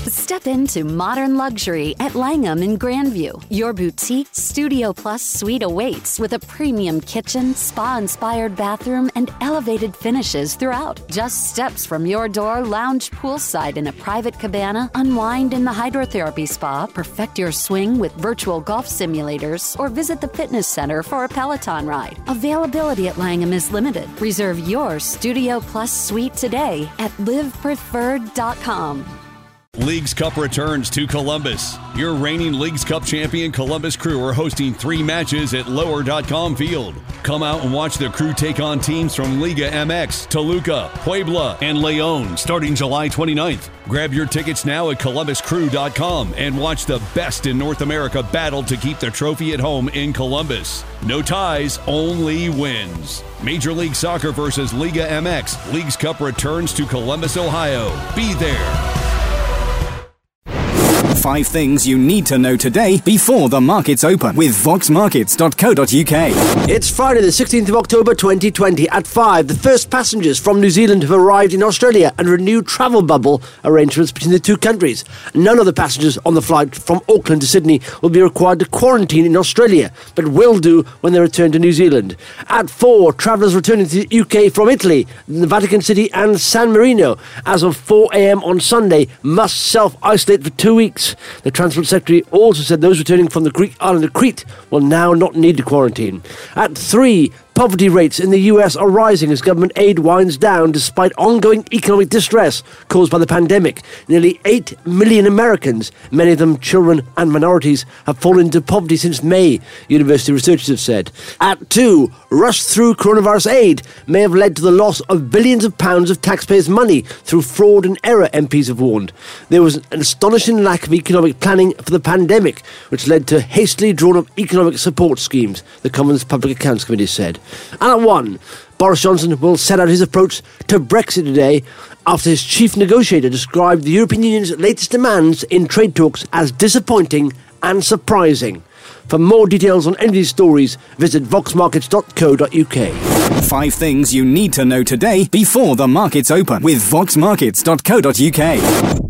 Step into modern luxury at Langham in Grandview. Your boutique Studio Plus suite awaits with a premium kitchen, spa-inspired bathroom, and elevated finishes throughout. Just steps from your door, lounge poolside in a private cabana, unwind in the hydrotherapy spa, perfect your swing with virtual golf simulators, or visit the fitness center for a Peloton ride. Availability at Langham is limited. Reserve your Studio Plus suite today at livepreferred.com. Leagues Cup returns to Columbus. Your reigning Leagues Cup champion Columbus Crew are hosting 3 matches at Lower.com Field. Come out and watch the Crew take on teams from Liga MX, Toluca, Puebla, and León starting July 29th. Grab your tickets now at columbuscrew.com and watch the best in North America battle to keep the trophy at home in Columbus. No ties, only wins. Major League Soccer versus Liga MX. Leagues Cup returns to Columbus, Ohio. Be there. 5 things you need to know today before the markets open with voxmarkets.co.uk. It's Friday the 16th of October 2020 at 5. The first passengers from New Zealand have arrived in Australia under a new travel bubble arrangements between the two countries. None of the passengers on the flight from Auckland to Sydney will be required to quarantine in Australia, but will do when they return to New Zealand. At 4, travellers returning to the UK from Italy, the Vatican City and San Marino as of 4 a.m. on Sunday must self-isolate for 2 weeks. The Transport Secretary also said those returning from the Greek island of Crete will now not need to quarantine. At 3, poverty rates in the US are rising as government aid winds down despite ongoing economic distress caused by the pandemic. Nearly 8 million Americans, many of them children and minorities, have fallen into poverty since May, university researchers have said. At 2, rush through coronavirus aid may have led to the loss of billions of pounds of taxpayers' money through fraud and error, MPs have warned. There was an astonishing lack of economic planning for the pandemic, which led to hastily drawn-up economic support schemes, the Commons Public Accounts Committee said. And at 1, Boris Johnson will set out his approach to Brexit today after his chief negotiator described the European Union's latest demands in trade talks as disappointing and surprising. For more details on any of these stories, visit voxmarkets.co.uk. 5 things you need to know today before the markets open with voxmarkets.co.uk.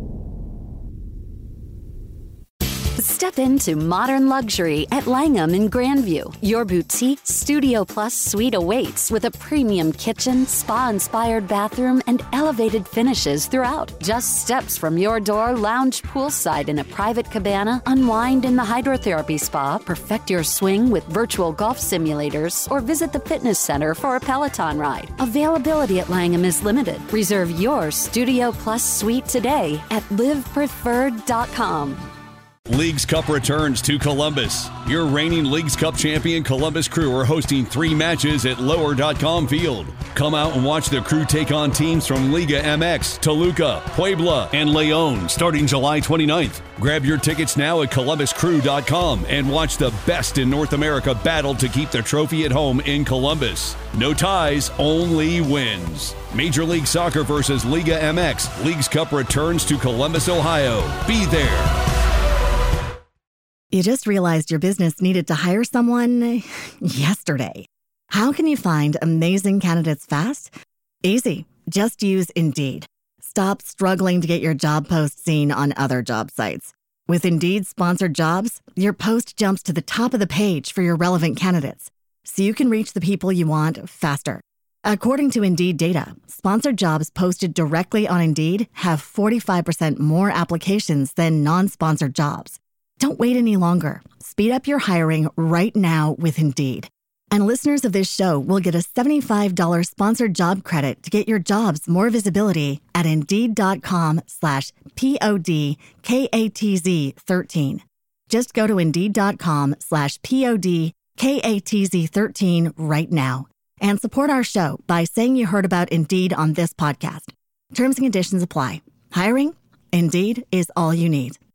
Step into modern luxury at Langham in Grandview. Your boutique Studio Plus suite awaits with a premium kitchen, spa-inspired bathroom, and elevated finishes throughout. Just steps from your door, lounge poolside in a private cabana, unwind in the hydrotherapy spa, perfect your swing with virtual golf simulators, or visit the fitness center for a Peloton ride. Availability at Langham is limited. Reserve your Studio Plus suite today at livepreferred.com. Leagues Cup returns to Columbus. Your reigning Leagues Cup champion Columbus Crew are hosting 3 matches at Lower.com Field. Come out and watch the Crew take on teams from Liga MX, Toluca, Puebla, and León starting July 29th. Grab your tickets now at columbuscrew.com and watch the best in North America battle to keep the trophy at home in Columbus. No ties, only wins. Major League Soccer versus Liga MX. Leagues Cup returns to Columbus, Ohio. Be there. You just realized your business needed to hire someone yesterday. How can you find amazing candidates fast? Easy. Just use Indeed. Stop struggling to get your job post seen on other job sites. With Indeed sponsored jobs, your post jumps to the top of the page for your relevant candidates, so you can reach the people you want faster. According to Indeed data, sponsored jobs posted directly on Indeed have 45% more applications than non-sponsored jobs. Don't wait any longer. Speed up your hiring right now with Indeed. And listeners of this show will get a $75 sponsored job credit to get your jobs more visibility at Indeed.com/PODKATZ13. Just go to Indeed.com/PODKATZ13 right now and support our show by saying you heard about Indeed on this podcast. Terms and conditions apply. Hiring? Indeed is all you need.